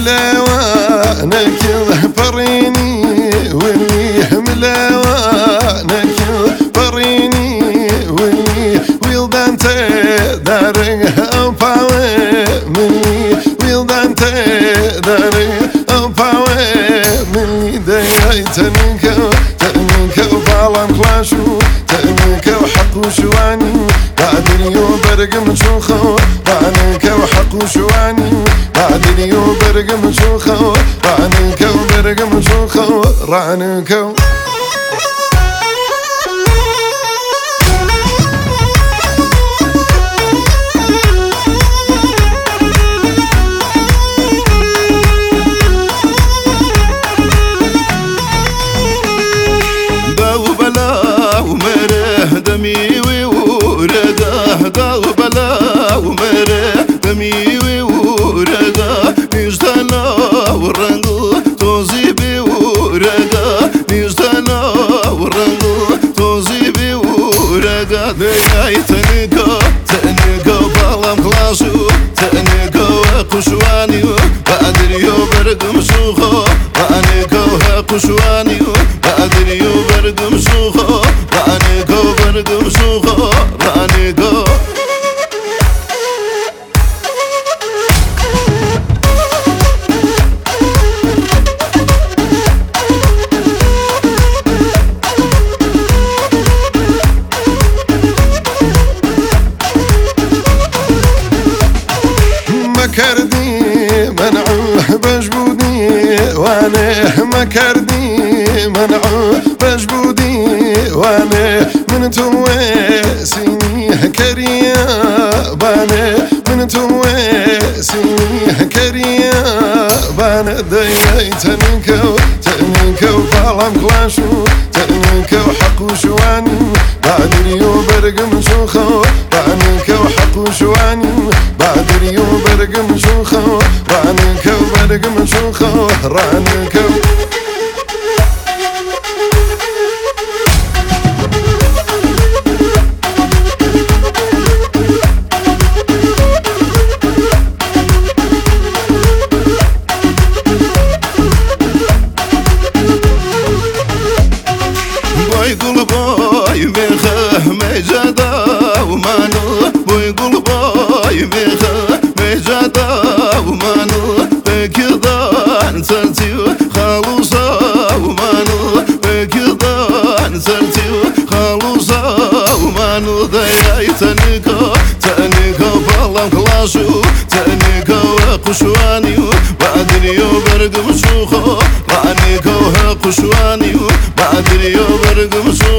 ملاوانك بريني واللي ملاوانك بريني واللي ويلدان تدارها باوي مني ويلدان تدارها باوي مني دايتنكو تنكو بالام كلاشو تنكو حقو شواني بعد اليوم برقم شوخو رانكو حقو شواني بعد اليوم برقم شوخو رانكو برقم شوخو رانكو دمي وورقه داو بلا ومره دمي وورقه نجتنا ورنقو توزي بورقه نجتنا ورنقو توزي بورقه داي تنقو بالام كلاشو تنقو قشواني بعد اليوم برقم شوخو رانقو قشواني بعد اليوم برقم شوخو رانقو برقم شوخو رانقو مكردي منعوه بجبودي وانا مكردي منعوه بجبودي وانا من تواسيني كريا بانا من تواسيني كريا بانا داي تنكو بالام كلاشو تنكو حقو شواني بعد اليوم برقم شوخو رانكو حقو شواني بعد اليوم برقم شوخو رانكو برقم شوخو رانكو بويقول باي مخه مجدا ومانو بويقول باي مخه مجدا ومانو بكردان سرتيو خالوصا ومانو بكردان سرتيو خالوصا ومانو داي تنكو بالام كلاشو تنكو قشواني بعد اليوم برقم شوخو رانكو قشواني بعد اليوم برقم شوخو